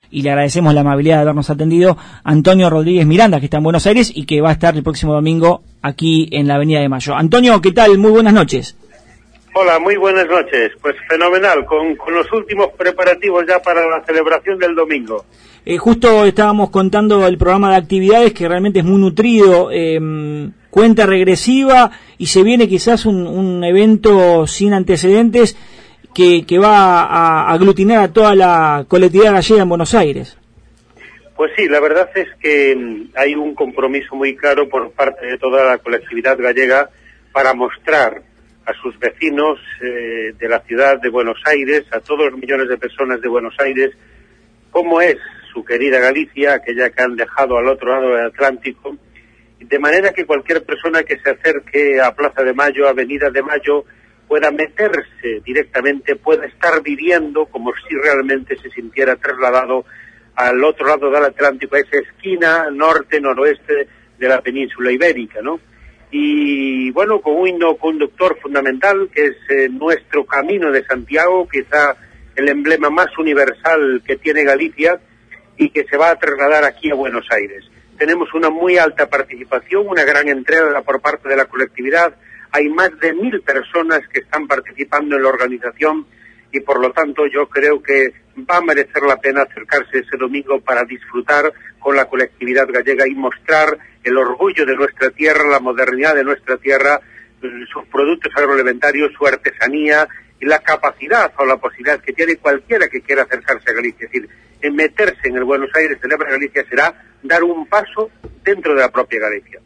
y le agradecemos la amabilidad de habernos atendido, Antonio Rodríguez Miranda, que está en Buenos Aires y que va a estar el próximo domingo aquí en la Avenida de Mayo. Antonio, ¿qué tal? Muy buenas noches. Hola, muy buenas noches. Pues fenomenal, con los últimos preparativos ya para la celebración del domingo. Justo estábamos contando el programa de actividades, que realmente es muy nutrido, cuenta regresiva, y se viene quizás un evento sin antecedentes que va a aglutinar a toda la colectividad gallega en Buenos Aires. Pues sí, la verdad es que hay un compromiso muy claro por parte de toda la colectividad gallega para mostrar a sus vecinos de la ciudad de Buenos Aires, a todos los millones de personas de Buenos Aires, cómo es su querida Galicia, aquella que han dejado al otro lado del Atlántico, de manera que cualquier persona que se acerque a Plaza de Mayo, Avenida de Mayo, pueda meterse directamente, pueda estar viviendo como si realmente se sintiera trasladado al otro lado del Atlántico, a esa esquina norte-noroeste de la península ibérica, ¿no? Y bueno, con un himno conductor fundamental, que es nuestro Camino de Santiago, quizá el emblema más universal que tiene Galicia, y que se va a trasladar aquí a Buenos Aires. Tenemos una muy alta participación, una gran entrega por parte de la colectividad. Hay más de 1.000 personas que están participando en la organización y por lo tanto yo creo que va a merecer la pena acercarse ese domingo para disfrutar con la colectividad gallega y mostrar el orgullo de nuestra tierra, la modernidad de nuestra tierra, sus productos agroalimentarios, su artesanía y la capacidad o la posibilidad que tiene cualquiera que quiera acercarse a Galicia. Es decir, en meterse en el Buenos Aires Celebra Galicia será dar un paso dentro de la propia Galicia.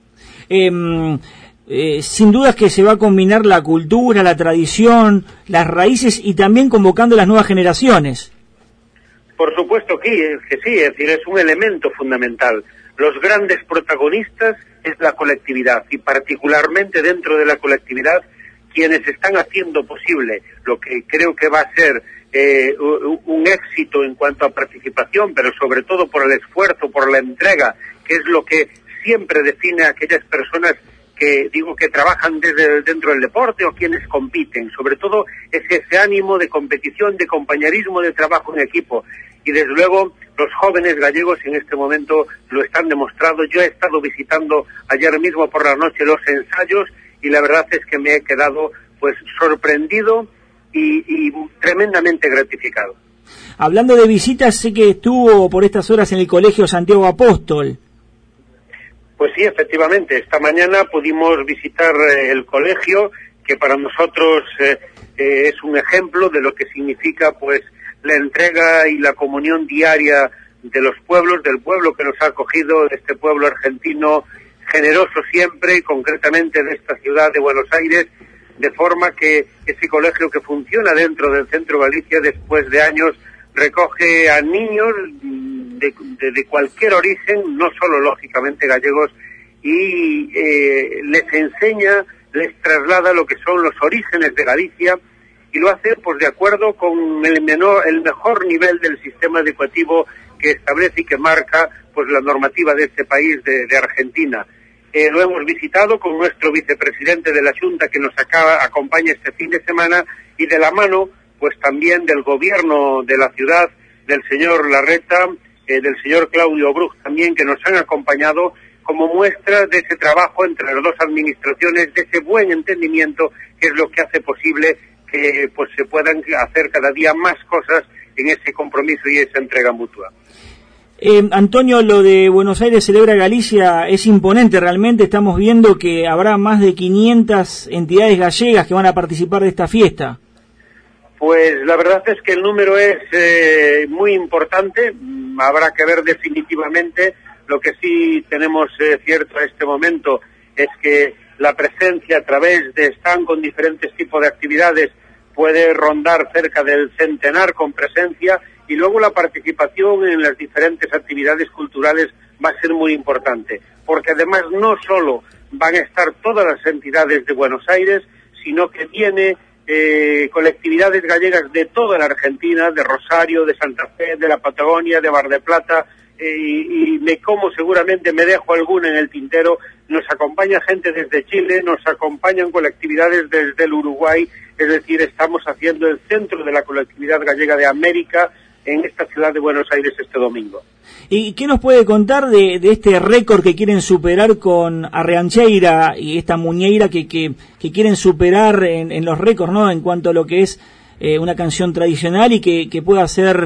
Sin dudas que se va a combinar la cultura, la tradición, las raíces y también convocando a las nuevas generaciones. Por supuesto que sí, es decir, es un elemento fundamental. Los grandes protagonistas es la colectividad y particularmente dentro de la colectividad quienes están haciendo posible lo que creo que va a ser un éxito en cuanto a participación, pero sobre todo por el esfuerzo, por la entrega, que es lo que siempre define a aquellas personas que trabajan dentro del deporte o quienes compiten. Sobre todo es ese ánimo de competición, de compañerismo, de trabajo en equipo. Y desde luego los jóvenes gallegos en este momento lo están demostrando. Yo he estado visitando ayer mismo por la noche los ensayos y la verdad es que me he quedado pues sorprendido y tremendamente gratificado. Hablando de visitas, sé que estuvo por estas horas en el Colegio Santiago Apóstol. Pues sí, efectivamente. Esta mañana pudimos visitar el colegio, que para nosotros es un ejemplo de lo que significa pues la entrega y la comunión diaria de los pueblos, del pueblo que nos ha acogido, de este pueblo argentino generoso siempre, y concretamente de esta ciudad de Buenos Aires, de forma que ese colegio que funciona dentro del Centro Galicia después de años recoge a niños de cualquier origen, no solo lógicamente gallegos, y les enseña, les traslada lo que son los orígenes de Galicia y lo hace pues de acuerdo con el mejor nivel del sistema educativo que establece y que marca pues la normativa de este país, de Argentina. Lo hemos visitado con nuestro vicepresidente de la Junta que nos acompaña este fin de semana y de la mano pues también del gobierno de la ciudad, del señor Larreta, del señor Claudio Bruch también, que nos han acompañado como muestra de ese trabajo entre las dos administraciones, de ese buen entendimiento que es lo que hace posible que pues se puedan hacer cada día más cosas en ese compromiso y esa entrega mutua. Antonio, lo de Buenos Aires Celebra Galicia es imponente realmente. Estamos viendo que habrá más de 500 entidades gallegas que van a participar de esta fiesta. Pues la verdad es que el número es muy importante. Habrá que ver definitivamente. Lo que sí tenemos cierto a este momento es que la presencia a través de stand con diferentes tipos de actividades puede rondar cerca del centenar con presencia, y luego la participación en las diferentes actividades culturales va a ser muy importante, porque además no solo van a estar todas las entidades de Buenos Aires, sino que viene colectividades gallegas de toda la Argentina, de Rosario, de Santa Fe, de la Patagonia, de Mar del Plata, y seguramente me dejo alguna en el tintero. Nos acompaña gente desde Chile, nos acompañan colectividades desde el Uruguay, es decir, estamos haciendo el centro de la colectividad gallega de América, en esta ciudad de Buenos Aires este domingo. ¿Y qué nos puede contar de este récord que quieren superar con Arreancheira y esta muñeira que quieren superar en los récords, ¿no? En cuanto a lo que es una canción tradicional y que pueda ser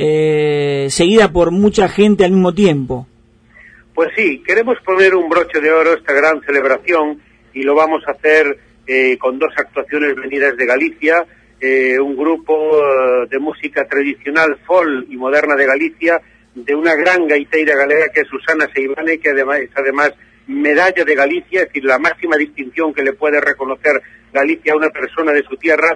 seguida por mucha gente al mismo tiempo? Pues sí, queremos poner un broche de oro a esta gran celebración y lo vamos a hacer con 2 actuaciones venidas de Galicia, un grupo de música tradicional, folk y moderna de Galicia, de una gran gaiteira galega que es Susana Seivane, que además es medalla de Galicia, es decir, la máxima distinción que le puede reconocer Galicia a una persona de su tierra,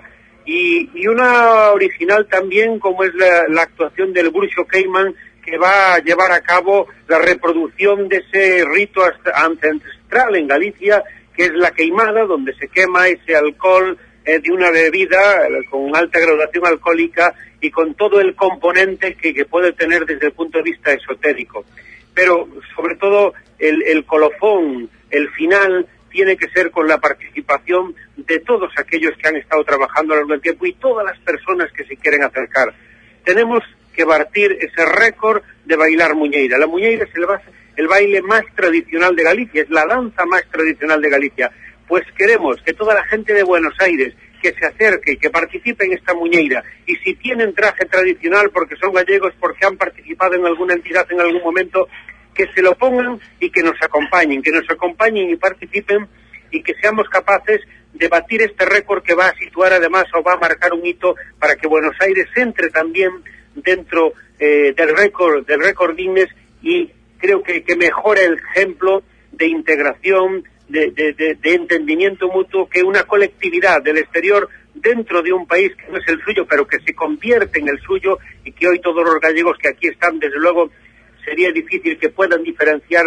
y una original también como es la actuación del Bruxo Cayman, que va a llevar a cabo la reproducción de ese rito ancestral en Galicia, que es la queimada, donde se quema ese alcohol de una bebida con alta graduación alcohólica y con todo el componente que puede tener desde el punto de vista esotérico. Pero sobre todo el colofón, el final, tiene que ser con la participación de todos aquellos que han estado trabajando a lo largo del tiempo y todas las personas que se quieren acercar. Tenemos que batir ese récord de bailar muñeira. La muñeira es el baile más tradicional de Galicia, es la danza más tradicional de Galicia. Pues queremos que toda la gente de Buenos Aires que se acerque, que participe en esta muñeira, y si tienen traje tradicional porque son gallegos, porque han participado en alguna entidad en algún momento, que se lo pongan y que nos acompañen y participen, y que seamos capaces de batir este récord que va a situar además o va a marcar un hito para que Buenos Aires entre también dentro del récord Guinness, y creo que mejore el ejemplo de integración, de entendimiento mutuo, que una colectividad del exterior dentro de un país que no es el suyo, pero que se convierte en el suyo, y que hoy todos los gallegos que aquí están, desde luego, sería difícil que puedan diferenciar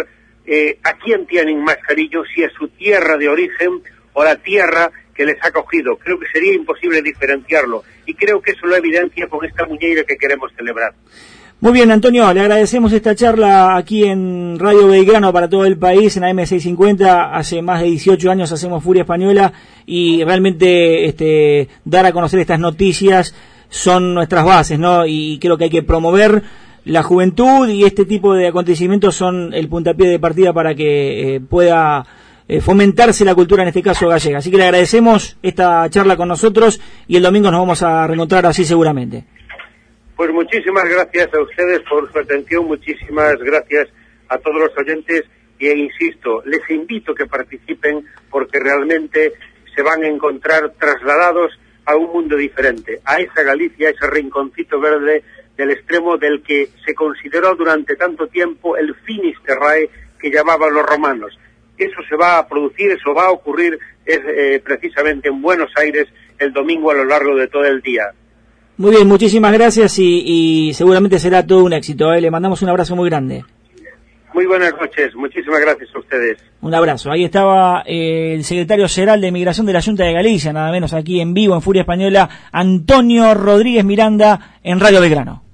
a quién tienen más cariño, si es su tierra de origen o la tierra que les ha acogido. Creo que sería imposible diferenciarlo, y creo que eso lo evidencia con esta muñeira que queremos celebrar. Muy bien, Antonio, le agradecemos esta charla aquí en Radio Belgrano para todo el país, en AM650. Hace más de 18 años hacemos Furia Española, y realmente dar a conocer estas noticias son nuestras bases, ¿no? Y creo que hay que promover la juventud, y este tipo de acontecimientos son el puntapié de partida para que pueda fomentarse la cultura, en este caso gallega. Así que le agradecemos esta charla con nosotros, y el domingo nos vamos a reencontrar así seguramente. Pues muchísimas gracias a ustedes por su atención, muchísimas gracias a todos los oyentes, y insisto, les invito a que participen, porque realmente se van a encontrar trasladados a un mundo diferente, a esa Galicia, a ese rinconcito verde del extremo del que se consideró durante tanto tiempo el finis terrae que llamaban los romanos. Eso se va a producir, eso va a ocurrir precisamente en Buenos Aires el domingo a lo largo de todo el día. Muy bien, muchísimas gracias, y seguramente será todo un éxito. Le mandamos un abrazo muy grande. Muy buenas noches, muchísimas gracias a ustedes. Un abrazo. Ahí estaba el secretario general de Migración de la Junta de Galicia, nada menos, aquí en vivo en Furia Española, Antonio Rodríguez Miranda, en Radio Belgrano.